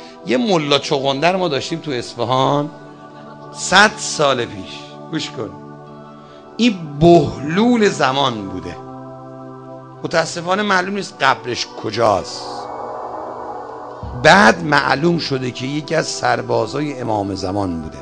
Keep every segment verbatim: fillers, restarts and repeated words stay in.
یه ملا چغندر ما داشتیم تو اصفهان صد سال پیش. گوش کن، این بهلول زمان بوده، متاسفانه معلوم نیست قبرش کجاست. بعد معلوم شده که یکی از سربازای امام زمان بوده.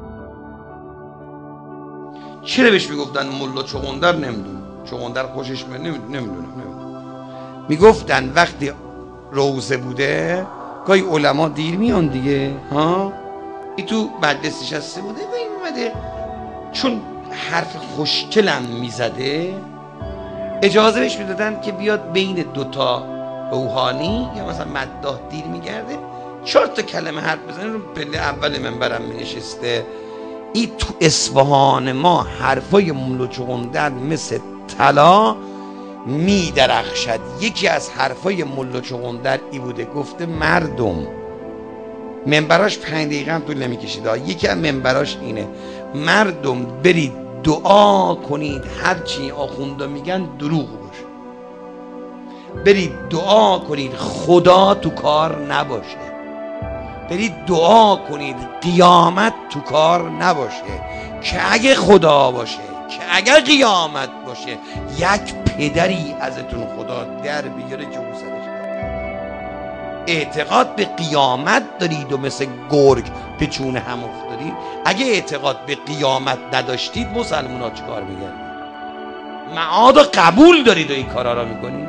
چرا بهش میگفتن ملا چغندر؟ نمیدونم، چغندر خوشش میاد، نمیدونم نمیدونم میگفتن وقتی روزه بوده گاهی علما دیر میان دیگه ها، این تو مجلس نشسته بوده و این اومده چون حرف خوشگلم میزده اجازه بهش میدادن که بیاد بین دوتا روحانی یا مثلا مداح دیر میگرده چهار تا کلمه حرف بزنه. رو پله اول منبرم مینشسته. این تو اصفهان ما حرفای ملا چغندر مثل طلا می درخشد. یکی از حرفای ملا چغندر ای بوده، گفته مردم، منبراش پنج دقیقه هم طول نمیکشید، یکی از منبراش اینه، مردم برید دعا کنید هرچی آخوندا میگن دروغ باشه، برید دعا کنید خدا تو کار نباشه، برید دعا کنید قیامت تو کار نباشه، که اگه خدا باشه، که اگر قیامت باشه یک پدری ازتون خدا در بیاره که او سرش اعتقاد به قیامت دارید و مثل گرگ به چون هم افتادید. اگه اعتقاد به قیامت نداشتید مسلمان ها چه کار میگردید؟ معاد قبول دارید و این کارا را میکنید؟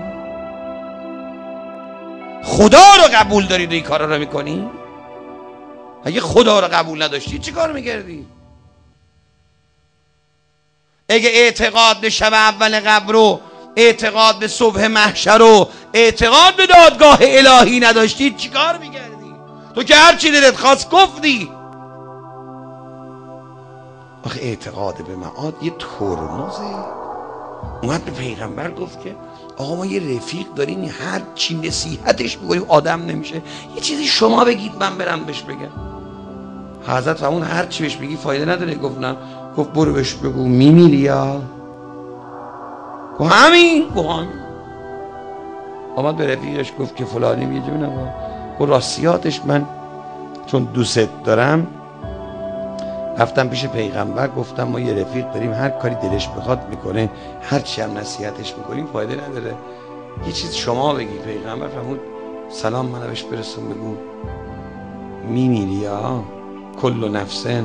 خدا رو قبول دارید و این کارا را میکنید؟ اگه خدا رو قبول نداشتید چه کار میکردید؟ اگه اعتقاد به شب اول قبر رو، اعتقاد به صبح محشر رو، اعتقاد به دادگاه الهی نداشتید چی کار میکردی؟ تو که هر چی دلت خواست گفتی. آخه اعتقاد به معاد یه ترمزه. اومد به پیغمبر گفت که آقا ما یه رفیق داریم هر چی نصیحتش بگویم آدم نمیشه، یه چیزی شما بگید من برم بهش بگم. حضرت فرمود هر چی بهش بگی فایده نداره. گفت نه. گفت برو بهش بگو میمیری یا گفت همین. گفت همین. آمد به رفیقش گفت که فلانی یه جونه گفت راستیاتش من چون دوست دارم رفتم پیش پیغمبر گفتم ما یه رفیق داریم هر کاری دلش بخواد میکنه، هر چی هم نصیحتش میکنیم فایده نداره، یه چیز شما بگی. پیغمبر فرمود سلام منو بهش برسون بگو میمیری یا کل نفسن.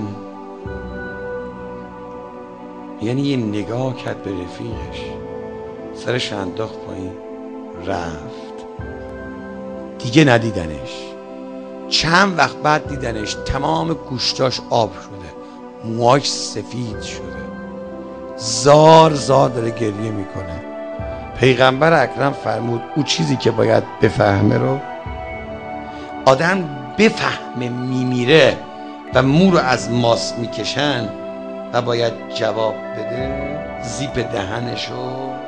یعنی یه نگاه کرد به رفیقش، سرش انداخت پایین رفت. دیگه ندیدنش. چند وقت بعد دیدنش تمام گوشتاش آب شده، موهاش سفید شده، زار زار داره گریه میکنه. پیغمبر اکرم فرمود او چیزی که باید بفهمه رو آدم بفهمه میمیره و مو رو از ماس میکشن و باید جواب بده، زیپ دهنشو